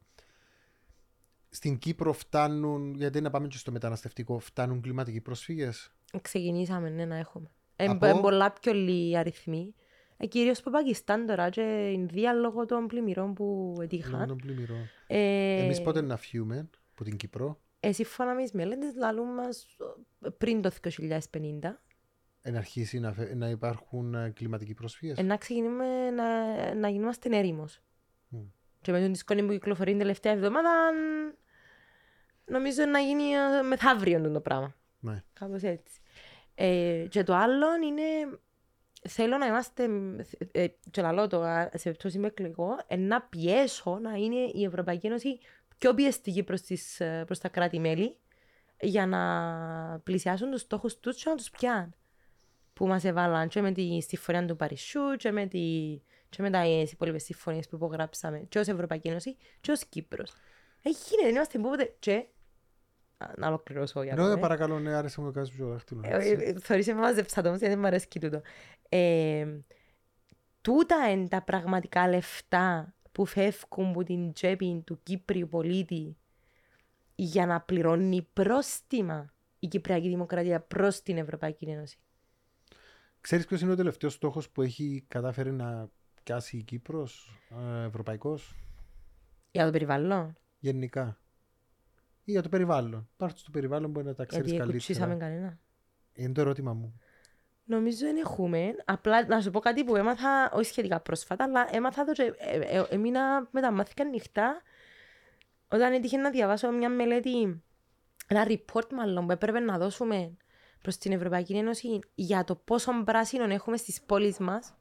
Στην Κύπρο φτάνουν, γιατί να πάμε και στο μεταναστευτικό, φτάνουν κλιματικοί πρόσφυγες. Ξεκινήσαμε ναι, να έχουμε. Είναι Από... πολλά πιο λίγοι αριθμοί. Ε, κυρίως από Πακιστάν τώρα και Ινδία λόγω των πλημμυρών που ετύχαν. Λόγω των πλημμυρών. Ε... Εμείς πότε να φύγουμε από την Κύπρο. Ε, σύμφωνα με τις μελέτες λαλούν μας πριν το δύο χιλιάδες πενήντα. Να αρχίσει να, να υπάρχουν κλιματικοί πρόσφυγες. Ε, να ξεκινήσουμε να, να γινόμαστε έρημος. Mm. Και με τον δυσκολία που κυκλοφορεί την τελευταία εβδομάδα νομίζω να γίνει μεθαύριο το πράγμα. Ναι. Κάπως έτσι. Ε, και το άλλο είναι θέλω να είμαστε, ε, και λαλώ το, σε περιπτώσει με εκλογό, ε, να πιέσω να είναι η Ευρωπαϊκή Ένωση πιο πιεστική προς, τις, προς τα κράτη-μέλη για να πλησιάσουν τους στόχους τους και να τους πιάνουν. Που μας έβαλαν και με τη συμφωνία του Παρισιού και με, τη, και με τα υπόλοιπες συμφωνίες που υπογράψαμε και ως Ευρωπαϊκή Ένωση και ως Κύπρος. Έχει γίνει, δεν είμαστε πούποτε και... Να ολοκληρώσω για ναι, παρακαλώ, ναι, άρεσε μου το κάνεις πιο δάχτυλο. Θωρείς με μαζεύσα το όμως, γιατί δεν μου αρέσει και τούτο. Ε, τούτα είναι τα πραγματικά λεφτά που φεύγουν από την τσέπη του Κύπριου πολίτη για να πληρώνει πρόστιμα η Κυπριακή Δημοκρατία προς την Ευρωπαϊκή Ένωση. Ξέρεις ποιος είναι ο τελευταίος στόχος που έχει καταφέρει να πιάσει η Κύπρος, ε, ευρωπαϊκός? Για το περιβάλλον. Γενικά. Ή για το περιβάλλον. Πάρτε στο περιβάλλον μπορεί να τα ξέρεις καλύτερα. Γιατί εκουτσίσαμε κανένα. Είναι το ερώτημα μου. Νομίζω δεν έχουμε. Απλά να σου πω κάτι που έμαθα, όχι σχετικά πρόσφατα, αλλά έμαθα το και ε, ε, έμεινα με τα μάθηκα νυχτά όταν έτυχε να διαβάσω μια μελέτη, ένα report μάλλον που έπρεπε να δώσουμε προς την Ευρωπαϊκή Ένωση για το πόσο πράσινο έχουμε στις πόλεις μας.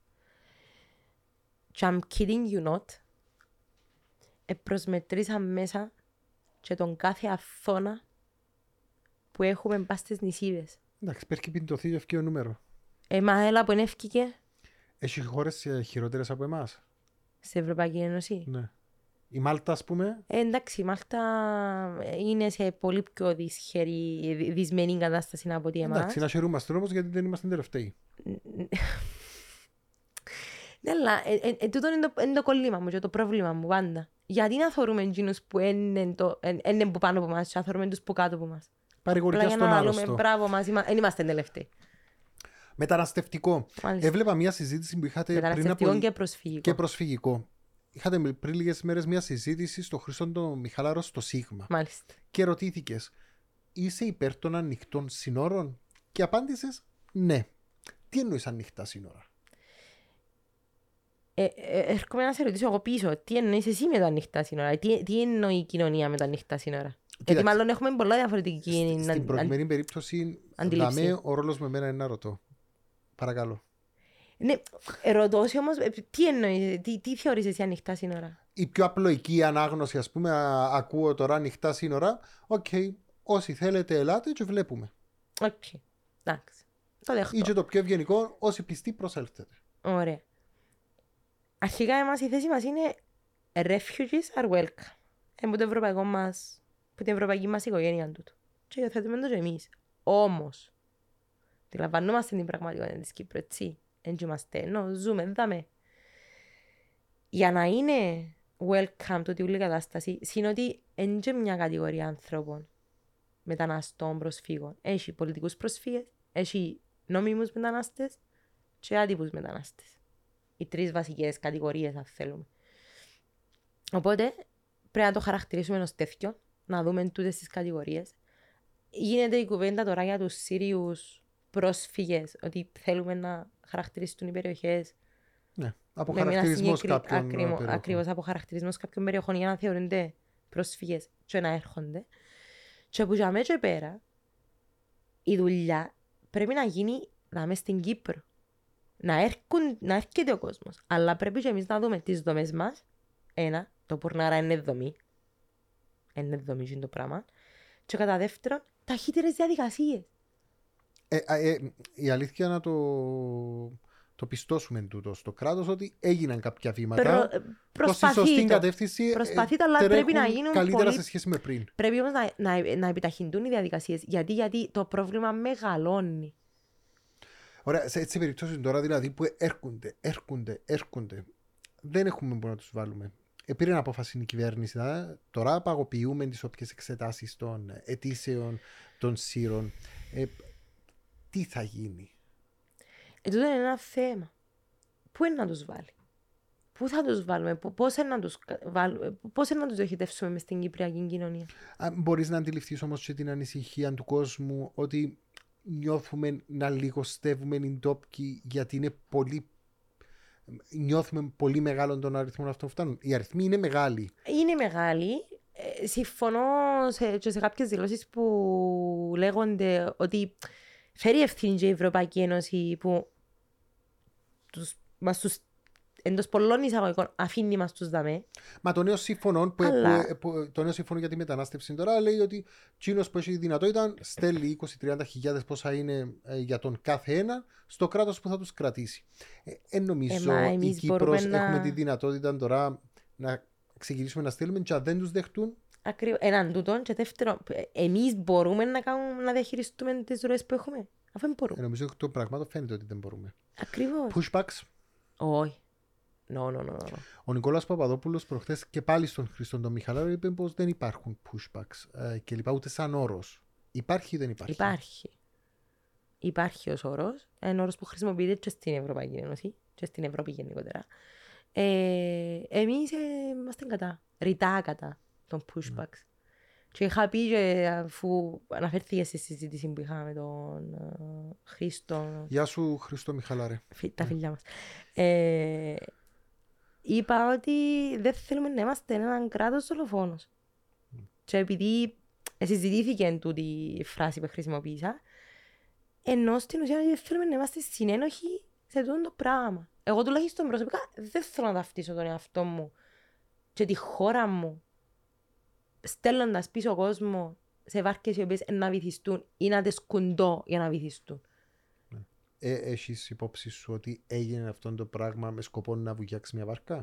Και I'm kidding you not. Επροσμετρήσα μέσα και τον κάθε αθώνα που έχουμε πας στις νησίδες. Εντάξει, πέρκει πιντωθεί και ο νούμερο. Ε, μα έλα που ενεύκηκε. Έχει χώρες χειρότερες από εμάς. Στην Ευρωπαϊκή Ένωση. Ναι. Η Μάλτα, ας πούμε. Ε, εντάξει, η Μάλτα είναι σε πολύ πιο δυσχερή, δυσμενή κατάσταση από ότι εμάς. Εντάξει, να χαιρούμαστε όμως γιατί δεν είμαστε τελευταίοι. Ναι, αλλά ε, ε, ε, τούτο είναι το, είναι το κολλήμα μου και το πρόβλημα μου πάντα. Γιατί να θεωρούμε εκείνους που είναι, το, ε, είναι που πάνω από μας και να θεωρούμε τους που κάτω από μας. Παρηγορικά στον άρρωστο. Μπράβο μας, δεν είμαστε τελευταίοι. Μεταναστευτικό. Μάλιστα. Έβλεπα μια συζήτηση που είχατε πριν από... Μεταναστευτικό και προσφυγικό. Και προσφυγικό. Είχατε πριν λίγες μέρες μια συζήτηση στο Χρήστο τον Μιχαλάρο στο Σίγμα. Μάλιστα. Και ρωτήθηκες, είσαι υπέρ των ανοιχτών σύνορων? Και απάντησες, ναι. Τι εννοείς ανοιχτά σύνορα? Ε, ε, έρχομαι να σε ρωτήσω εγώ πίσω, τι εννοείς εσύ με τα ανοιχτά σύνορα, τι, τι εννοεί η κοινωνία με τα ανοιχτά σύνορα? Κοίταξε, γιατί μάλλον έχουμε πολλά διαφορετική Στην, στην αν, προκειμένη αν, περίπτωση, αντίληψη. δαμέ, ο ρόλος με μένα είναι να ρωτώ. Παρακαλώ. Ναι, ρωτώ όμως, τι εννοείς, τι, τι θεωρείς εσύ ανοιχτά σύνορα? Η πιο απλοϊκή ανάγνωση, ας πούμε, α, ακούω τώρα ανοιχτά σύνορα. Οκ, okay, όσοι θέλετε ελάτε και βλέπουμε. Οκ, okay. Εντάξει, το δέχτω. Ή και το πιο ευγενικό, όσοι πιστοί προσέλθετε. Ωραία. Αρχικά εμάς η θέση μας είναι refugees are welcome. Από το ευρωπαϊκό μας, από την ευρωπαϊκή μας οικογένεια τούτο. Και υιοθετούμε το και εμείς. Όμως, Αντιλαμβανόμαστε την πραγματικότητα της Κύπρου, έτσι. Δεν είμαστε, ενώ ζούμε, δάμε. Για να είναι welcome το όλη η κατάσταση, είναι ότι είναι και μια κατηγορία ανθρώπων μεταναστών, προσφύγων. Έχει πολιτικούς προσφύγες, έχει νόμιμους μετανάστες και άτυπους μετανάστες. Οι τρεις βασικές κατηγορίες, αν θέλουμε. Οπότε πρέπει να το χαρακτηρίσουμε ως τέτοιο, να δούμε τούτες τις κατηγορίες. Γίνεται η κουβέντα τώρα για τους Σύριους πρόσφυγες, ότι θέλουμε να χαρακτηριστούν οι περιοχές. Ναι, από χαρακτηρισμός κάποιων περιοχών. Ακριβώς, από χαρακτηρισμός κάποιων περιοχών για να θεωρούνται πρόσφυγες και να έρχονται. Και από για μέσα πέρα, η δουλειά πρέπει να γίνει δάμε στην Κύπρο. Να, έρχουν, να έρχεται ο κόσμος. Αλλά πρέπει και εμείς να δούμε τις δομές μας. Ένα, το πορνάρα είναι δομή. Είναι δομή είναι το πράγμα. Και κατά δεύτερον, ταχύτερες διαδικασίες. Ε, ε, ε, η αλήθεια να το, το πιστώσουμε τούτο στο κράτος ότι έγιναν κάποια βήματα. Προ, προσπαθεί προς τη σωστή κατεύθυνση. Προσπαθεί, ε, αλλά πρέπει να γίνουν καλύτερα πολύ... σε σχέση με πριν. Πρέπει όμως να, να, να επιταχυντούν οι διαδικασίες. Γιατί, γιατί το πρόβλημα μεγαλώνει. Ωραία, σε έτσι περιπτώσεις τώρα δηλαδή που έρχονται, έρχονται, έρχονται. Δεν έχουμε μπορεί να τους βάλουμε. Επήρε απόφαση η κυβέρνηση. Δηλαδή, τώρα παγωποιούμε τις όποιες εξετάσεις των αιτήσεων των Σύρων. Ε, τι θα γίνει? Ε, τούτο είναι ένα θέμα. Πού είναι να τους βάλει? Πού θα τους βάλουμε? Πώς είναι να τους, βάλουμε, πώς είναι να τους διοχετεύσουμε μες στην κυπριακή κοινωνία? Α, μπορείς να αντιληφθείς όμως και την ανησυχία του κόσμου ότι νιώθουμε να λιγοστεύουμε οι ντόπιοι γιατί είναι πολύ... Νιώθουμε πολύ μεγάλο τον αριθμό αυτών που φτάνουν. Οι αριθμοί είναι μεγάλοι. Είναι μεγάλοι. Ε, συμφωνώ σε, και σε κάποιες δηλώσεις που λέγονται ότι φέρει ευθύνη και η Ευρωπαϊκή Ένωση που τους, μας τους εντός πολλών εισαγωγικών αφήνει μας τους δαμέ. Μα το νέο σύμφωνο, που, Αλλά... που, που, το νέο σύμφωνο για τη μετανάστευση τώρα λέει ότι εκείνος που έχει δυνατότητα στέλνει είκοσι με τριάντα χιλιάδες πόσα είναι ε, για τον κάθε ένα στο κράτος που θα τους κρατήσει. Ε, ε, νομίζω ε, η Κύπρος να... έχουμε τη δυνατότητα τώρα να ξεκινήσουμε να στέλνουμε και αν δεν τους δεχτούν. Ακριβώς. Έναν τούτον και δεύτερον, εμείς μπορούμε να, κάνουμε, να διαχειριστούμε τις ροές που έχουμε. Αφού δεν μπορούμε. Ε, νομίζω ότι το πράγμα το φαίνεται ότι δεν μπορούμε. Ακριβώς. Pushbacks. Όχι. No, no, no, no. Ο Νικόλας Παπαδόπουλος προχθές και πάλι στον Χριστόν τον Μιχαλάρο είπε πως δεν υπάρχουν pushbacks ε, και λοιπά ούτε σαν όρος. Υπάρχει ή δεν υπάρχει? Υπάρχει. Υπάρχει ως όρος. Ένα όρος που χρησιμοποιείται και στην Ευρωπαϊκή Ένωση και στην Ευρώπη γενικότερα. Ε, εμείς ε, είμαστε κατά. Ρητά κατά των pushbacks. Mm. Και είχα πει και αφού αναφέρθηκε στη συζήτηση που είχαμε με τον uh, Χρήστο. Γεια σου Χρήστο Μιχαλάρε. Τα φιλιά μας. Ε, είπα ότι δεν θέλουμε να είμαστε έναν κράτος δολοφόνος. Mm. Και επειδή συζητήθηκε εν τούτη η φράση που χρησιμοποίησα, ενώ στην ουσία δεν θέλουμε να είμαστε συνένοχοι σε αυτό το πράγμα. Εγώ τουλάχιστον προσωπικά δεν θέλω να ταυτίσω τον εαυτό μου και τη χώρα μου στέλνοντας πίσω κόσμο σε βάρκες οι οποίες να βυθιστούν ή να τις κουντώ για να βυθιστούν. Ε, έχεις υπόψη σου ότι έγινε αυτό το πράγμα με σκοπό να βουγιάξει μια βάρκα?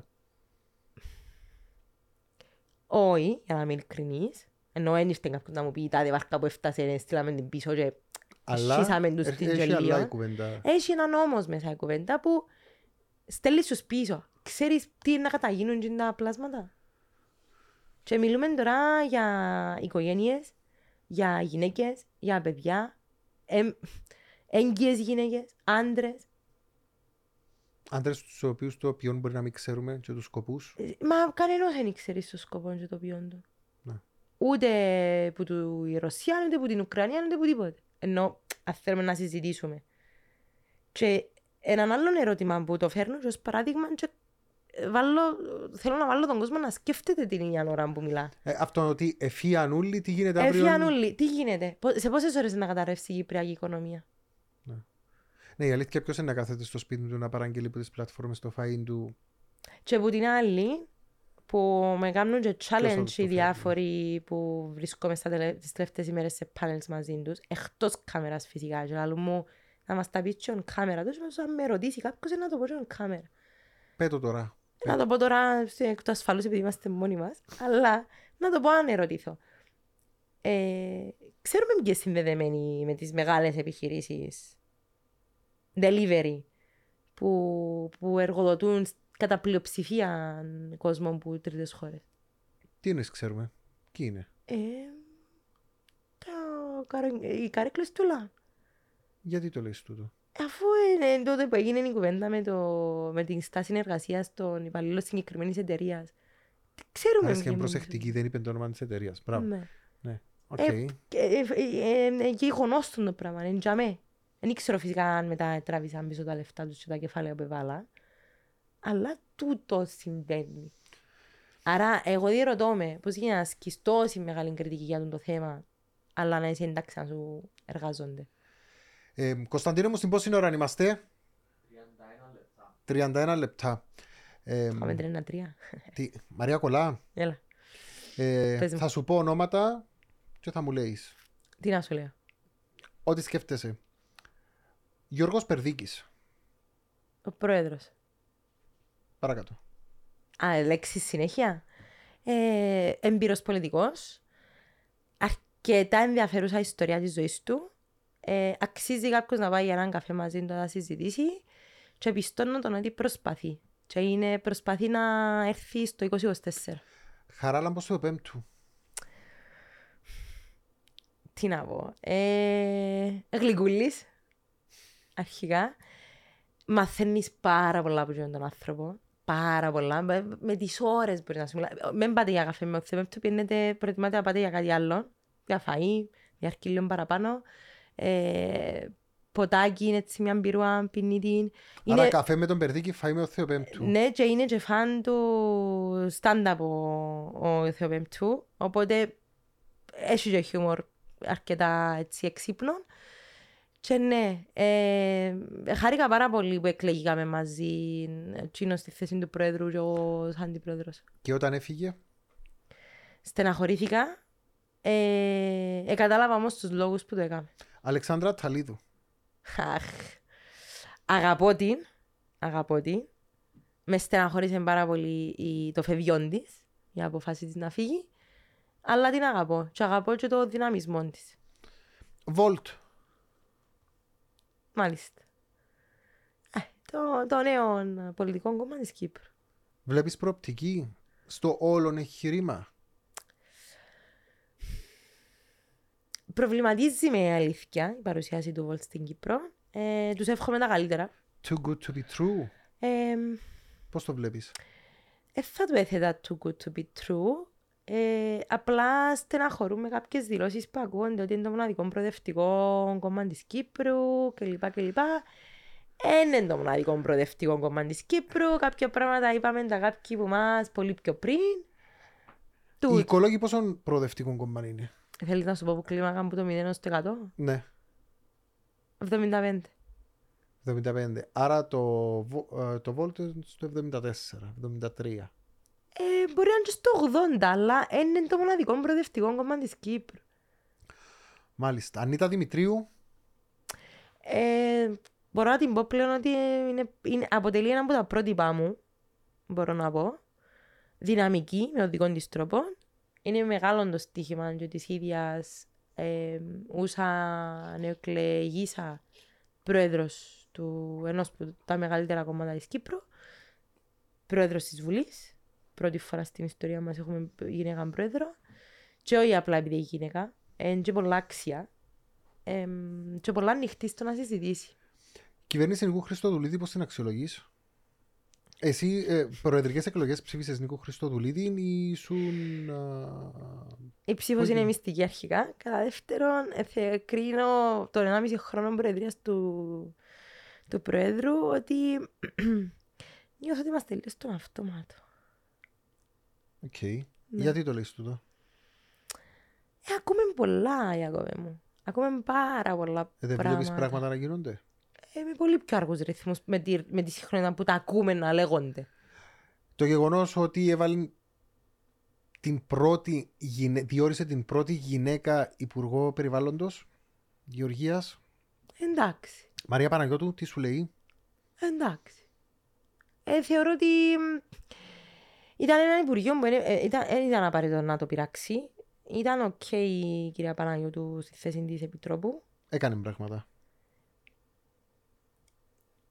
Όχι, για να είμαι ειλικρινής. Ενώ δεν ήρθε κάποιος να μου πει τάδε βάρκα που έφτασε, στείλαμε την πίσω και σχίσαμε τους στην γελίο. Έχει έναν όμως μέσα η κουβέντα που στέλνεις τους πίσω. Ξέρεις τι είναι να καταγίνουν και τα πλάσματα? Και μιλούμε τώρα για οικογένειες, για γυναίκες, για παιδιά, ε, έγκυες γυναίκες, άντρες. Άντρες τους οποίους το ποιόν μπορεί να μην ξέρουμε και τους σκοπούς. Μα κανένας δεν ξέρει το σκοπό και το ποιόν του. Ναι. Ούτε που του η Ρωσία, ούτε που την Ουκρανία, ούτε που τίποτε. Ενώ αν θέλουμε να συζητήσουμε. Και έναν άλλο ερώτημα που το φέρνω και ως παράδειγμα και βάλω, θέλω να βάλω τον κόσμο να σκέφτεται την ίδια ώρα που μιλά. Ε, αυτό ότι εφίαν ούλοι, τι γίνεται αύριο? Εφίαν ούλοι, τι γίνεται? Σε πόσες ώρες να καταρρεύσει η Κυπριακή οικονομία? Ναι. Ναι, η αλήθεια ποιος είναι να κάθεται στο σπίτι του να παραγγείλει από τις πλατφόρμες το φαΐν του. Και από την άλλη, που με κάνουν και challenge οι διάφοροι που βρίσκομαι τις τελευταίες ημέρες σε panels μαζί τους, εκτός κάμερας φυσικά, και άλλο μου να μας τα πει και on κάμερα τους, να με ρωτήσει κάποιος να το πω και on κάμερα. Πέτω τώρα. Να το πω τώρα εκ του ασφαλούς επειδή είμαστε μόνοι μας, αλλά να το πω αν ερωτηθώ. Ε, ξέρουμε ποιες συνδεδεμένοι με τις μεγάλες επιχειρήσεις delivery που, που εργοδοτούν κατά πλειοψηφία κόσμο που τρίτες χώρες. Τι είναι, ξέρουμε. Ποιοι είναι. Ε, τα, οι καρέκλες του ΛΑ. Γιατί το λες τούτο. Αφού είναι τότε που έγινε η κουβέντα με, το, με την στάση συνεργασίας των υπαλλήλων συγκεκριμένης εταιρείας. Ξέρουμε. Άρεσε και είναι προσεκτική, δεν είπε το όνομα της εταιρείας. Μπράβο. Ναι. Ναι. Ε, και ε, ε, ε, και γονόστον το πράγμα, είναι τζαμέ. Δεν ήξερα φυσικά αν μετά τράβησαν πίσω τα λεφτά τους και τα κεφάλαια που έβαλα. Αλλά τούτο συμβαίνει. Άρα εγώ διερωτώ με πώς γίνεται να ασκείς τόση μεγάλη κριτική για τον το θέμα, αλλά να είσαι εντάξει να σου εργάζονται. Ε, Κωνσταντίνε μου, στην πόση ώρα είμαστε? τριάντα ένα λεπτά. τριάντα ένα λεπτά. Ε, Πάμε τριάντα τρία. τι, Μαρία Κολά, Έλα. ε, Πες μου. θα σου πω ονόματα και θα μου λέεις Τι να σου λέω. ό,τι σκέφτεσαι. Γιώργος Περδίκης. Ο πρόεδρος. Παρακάτω. Α, λέξη συνέχεια. Ε, εμπειρος πολιτικός. Αρκετά ενδιαφέρουσα ιστορία της ζωής του. Ε, αξίζει κάποιος να πάει για έναν καφέ μαζί του να συζητήσει και πιστώνω τον ότι προσπαθεί. Και είναι προσπαθεί να έρθει στο είκοσι είκοσι τέσσερα. Χαράλαμπος του Πέμπτου. Τι να πω. Ε, γλυκούλης. Αρχικά. Μαθαίνεις πάρα πολλά από τον άνθρωπο. Πάρα πολλά. Με, με τις ώρες μπορεί να σου μιλά. Μην πάτε για καφέ με οκτώ Πέμπτου, πιένετε, προτιμάτε να πάτε για κάτι άλλο. Για φαΐ, για αρκεί παραπάνω. Ε, ποτάκι είναι έτσι μια μπυρούα, πίνει την. Άρα Είναι... καφέ με τον Περδίκη φάει με ο Θεοπέμπτου. Ναι, και είναι και φαν του stand-up ο, ο Θεοπέμπτου. Οπότε έχει και χιούμορ αρκετά έτσι εξύπνων. Και ναι, ε, χάρηκα πάρα πολύ που εκλεγήκαμε μαζί εκείνος στη θέση του πρόεδρου και ο αντιπρόεδρος. Και όταν έφυγε. Στεναχωρήθηκα. Ε, ε, κατάλαβα όμως τους λόγους που το έκαμε. Αλεξάνδρα Ταλίδου. Αχ. Αγαπώ την. Αγαπώ την. Με στεναχωρήσε πάρα πολύ η, το φευγιόν της, η αποφάση της να φύγει. Αλλά την αγαπώ. Και αγαπώ και το δυναμισμό της. Βολτ. Μάλιστα. Ε, το, το νέο πολιτικό κόμμα της Κύπρου. Βλέπεις προοπτική στο όλον εγχειρήμα. Προβληματίζει με αλήθεια η παρουσίαση του Βολτ στην Κύπρο. Ε, τους εύχομαι τα καλύτερα. Too good to be true. Ε, Πώς το βλέπεις? ε, θα του έθετα too good to be true. Ε, απλά στεναχωρούμε κάποιες δηλώσεις που ακούγονται ότι είναι το μοναδικό προοδευτικό κόμμα της Κύπρου κλπ. κλπ. Δεν είναι το μοναδικό προοδευτικό κόμμα της Κύπρου. Κάποια πράγματα είπαμε τα κάποιοι που μας πολύ πιο πριν. Οι οικολόγοι πόσο προοδευτικό κόμμα είναι? Θέλεις να σου πω που κλίμακα από το μηδέν στο εκατό? Ναι, εβδομήντα πέντε. εβδομήντα πέντε. Άρα το, ε, το Volt είναι στο εβδομήντα τέσσερα, εβδομήντα τρία. Ε, μπορεί να είναι και στο ογδόντα, αλλά είναι το μοναδικό προοδευτικό κόμμα της Κύπρου. Μάλιστα. Ανίτα Δημητρίου. Ε, μπορώ να την πω πλέον ότι είναι, είναι, αποτελεί ένα από τα πρότυπά μου, μπορώ να πω. Δυναμική, με τον δικό της τρόπο. Είναι μεγάλο το στοίχημα και της ίδιας ε, ούσα νεοεκλεγήσα πρόεδρος του ενός από τα μεγαλύτερα κόμματα της Κύπρου, πρόεδρος της Βουλής. Πρώτη φορά στην ιστορία μας έχουμε γυναίκα πρόεδρο. Και όχι απλά επειδή έχει γυναίκα. Είναι και πολλά άξια. Ε, και πολλά ανοιχτή στο να συζητήσει. Κυβέρνηση Νίκου Χριστοδουλίδη, πώς την αξιολογείς? Εσύ ε, προεδρικές εκλογές ψήφισες Νίκο Χριστοδουλίδη ή ήσουν... Α... Η ψήφος όχι. είναι μυστική αρχικά. Κατά δεύτερον, ε, θα κρίνω τον ενάμιση χρόνο προεδρίας του, του Προέδρου ότι νιώθω ότι είμαστε τελείως στον αυτόματο. Οκ. Okay. Ναι. Γιατί το λες τούτο? Ε, ακούμε πολλά, Ιακώβε μου. Ακούμε πάρα πολλά ε, δεν πράγματα. βλέπεις πράγματα να γίνονται? Ε, με πολύ πιο αργούς ρυθμούς με τη, με τη συχνότητα που τα ακούμε να λέγονται. Το γεγονός ότι έβαλε την πρώτη, γυναι... διόρισε την πρώτη γυναίκα υπουργό περιβάλλοντος, Γεωργίας. Εντάξει. Μαρία Παναγιώτου, τι σου λέει? Εντάξει. Ε, θεωρώ ότι ήταν ένα υπουργείο που ε, ήταν, ε, ήταν απαραίτητο να το πειράξει. Ήταν οκ okay, η κυρία Παναγιώτου στη θέση της Επιτρόπου. Έκανε πράγματα.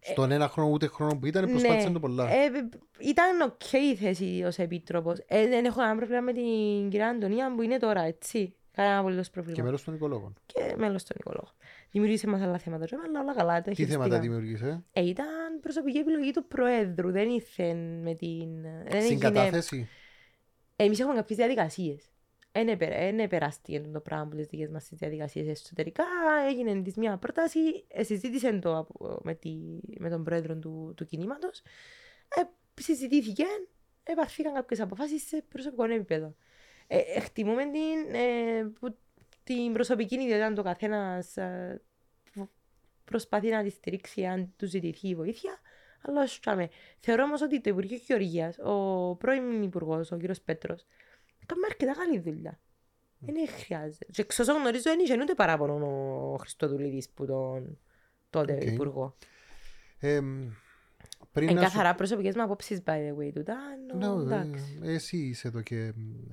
Στον ένα χρόνο ούτε χρόνο που ήταν, Ναι, προσπάθησαν το πολλά. ε, ήταν οκ η θέση ως επίτροπος. Ε, δεν έχω κανένα πρόβλημα με την κυρία Αντωνία που είναι τώρα, έτσι. Κανένα απολύτως πρόβλημα. Και μέλος των οικολόγων. Και μέλος των οικολόγων. Δημιουργήσε μας άλλα θέματα, αλλά όλα καλά. Τα Τι θέματα χειριστήκαμε. δημιουργήσε? Ε, ήταν προσωπική επιλογή του Προέδρου. Δεν ήρθε με την. Δεν έγινε... Συγκατάθεση. Εμείς έχουμε κάποιες διαδικασίες. Δεν επεράστηκε το πράγμα που τις δικές μας τις διαδικασίες εσωτερικά. Έγινε της μια πρόταση, ε, συζήτησε το από- με, τη, με τον πρόεδρο του, του κινήματος. Ε, συζητήθηκε, επαρθήκαν κάποιες αποφάσεις σε προσωπικό επίπεδο. Ε, εκτιμούμε την, ε, που, την προσωπική ιδιότητα του καθένας ε, που προσπαθεί να τη στηρίξει αν του ζητηθεί η βοήθεια. Αλλά όχι τσάμε. Θεωρώ όμως ότι το Υπουργείο Γεωργίας, ο πρώην Υπουργός, ο κύριος Πέτρος, κάνουμε αρκετά καλή δουλειά. Δεν χρειάζεται. Και εξ όσων γνωρίζω δεν είχε ούτε παράπονο ο Χριστοδουλίδης που τον τότε Οκ. Υπουργό. Ε, πριν Εν να σου- καθαρά προσωπικές μου απόψεις, by the way, τούτα, Ναι, νο, ε, εντάξει. εσύ είσαι εδώ και ε,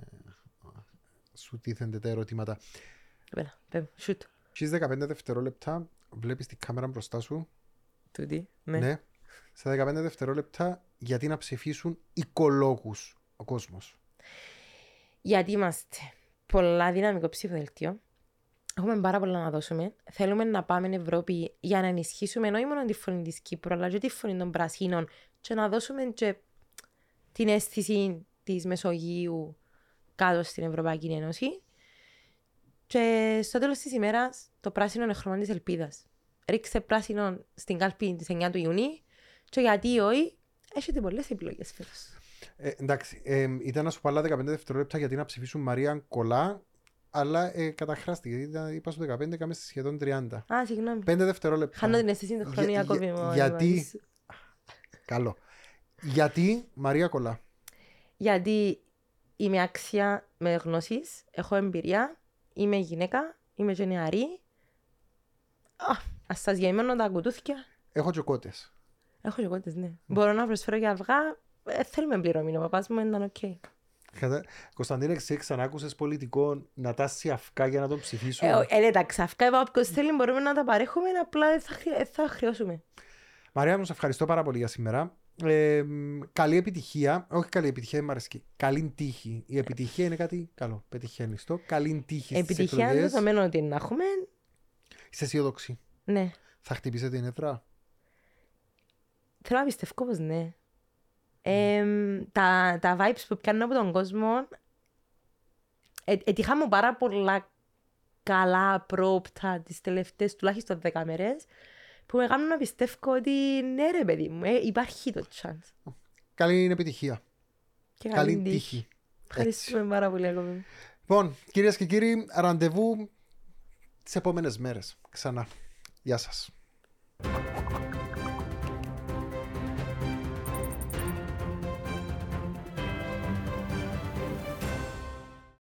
σου τίθενται τα ερωτήματα. Πέρα, πέρα, shoot. Στις δεκαπέντε δευτερόλεπτα βλέπεις την κάμερα μπροστά σου. Τούτη, Ναι. ναι. Στα δεκαπέντε δευτερόλεπτα γιατί να ψηφίσουν οικολόγους ο κόσμος. Γιατί είμαστε πολλά δυναμικό ψηφοδελτίο. Έχουμε πάρα πολλά να δώσουμε. Θέλουμε να πάμε στην Ευρώπη για να ενισχύσουμε όχι μόνο τη φωνή της Κύπρου, αλλά και τη φωνή των Πρασίνων και να δώσουμε και την αίσθηση της Μεσογείου κάτω στην Ευρωπαϊκή Ένωση. Και στο τέλος της ημέρας το πράσινο είναι χρώμα της ελπίδας. Ρίξτε πράσινο στην κάλπη της εννιά του Ιουνίου και γιατί όχι, έχετε πολλές επιλογές φέτος. Ε, εντάξει, ε, ήταν να σου πω άλλα δεκαπέντε δευτερόλεπτα γιατί να ψηφίσουν Μαρία Κολά, αλλά ε, καταχράστηκε. Γιατί ήταν- είπα στο δεκαπέντε, κάμε σχεδόν τριάντα. Α, συγγνώμη. πέντε δευτερόλεπτα. Χάνω την αίσθηση του χρόνου, Για- Ιακώβη για- μου. γιατί- μαζί σου. Καλό. Γιατί Μαρία Κολά. Γιατί είμαι άξια με γνώσεις, έχω εμπειρία, είμαι γυναίκα, είμαι και νεαρή. Α, ας σας γεμαίνω τα κουτούθια. Έχω και κότες. Έχω και κότες, ναι. Μπορώ να προσφέρω και αυγά. Ε, θέλουμε πληρωμή, ο παπάς μου ήταν οκ. Κατα... Κωνσταντίνε, εσύ ξανά άκουσες πολιτικό να τάσει αυκά για να τον ψηφίσουν. Ε, ε, εντάξει, αυκά είπα, όποιος θέλει μπορούμε να τα παρέχουμε, απλά δεν θα, χρει- ε, θα χρειώσουμε. Μαρία μου, σε ευχαριστώ πάρα πολύ για σήμερα. Ε, μ, καλή επιτυχία. Όχι καλή επιτυχία, δεν μ' αρέσει. Καλή τύχη. Η επιτυχία είναι κάτι καλό. Πετυχαίνεις το. Καλή τύχη στις Επιτυχία είναι εκλογές. δεδομένο ότι να έχουμε. Είσαι αισιόδοξη. Ναι. Θα χτυπήσετε την έδρα. Θέλω να πιστεύω πως ναι. Ε, τα, τα vibes που πιάνω από τον κόσμο ε, έτυχα μου πάρα πολλά καλά πρόπτα τις τελευταίες τουλάχιστον δέκα μέρες που με κάνουν να πιστεύω ότι ναι ρε παιδί μου, ε, υπάρχει το chance. Καλή επιτυχία. Και Καλή τύχη. Ευχαριστούμε πάρα πολύ ακόμη. Λοιπόν, κυρίες και κύριοι, ραντεβού τις επόμενες μέρες. Ξανά. Γεια σας.